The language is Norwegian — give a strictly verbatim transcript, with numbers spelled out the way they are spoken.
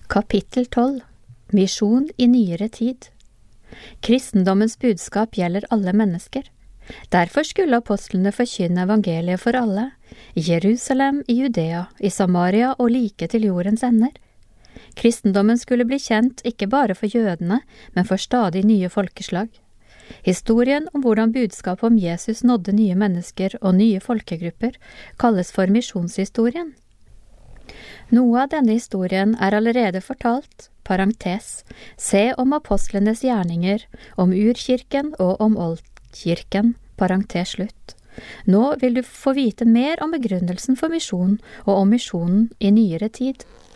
Kapittel tolv. Misjon i nyere tid. Kristendommens budskap gjelder alle mennesker. Derfor skulle apostlene forkynne evangeliet for alle, i Jerusalem, i Judea, i Samaria og like til jordens ender. Kristendommen skulle bli kjent ikke bare for jødene, men for stadig nye folkeslag. Historien om hvordan budskapet om Jesus nådde nye mennesker og nye folkegrupper kalles for misjonshistorien. Noe av denne historien er allerede fortalt, parentes, se om apostlenes gjerninger, om urkirken og om oldkirken, parentes slutt. Nå vil du få vite mer om begrunnelsen for misjon og om misjonen i nyere tid.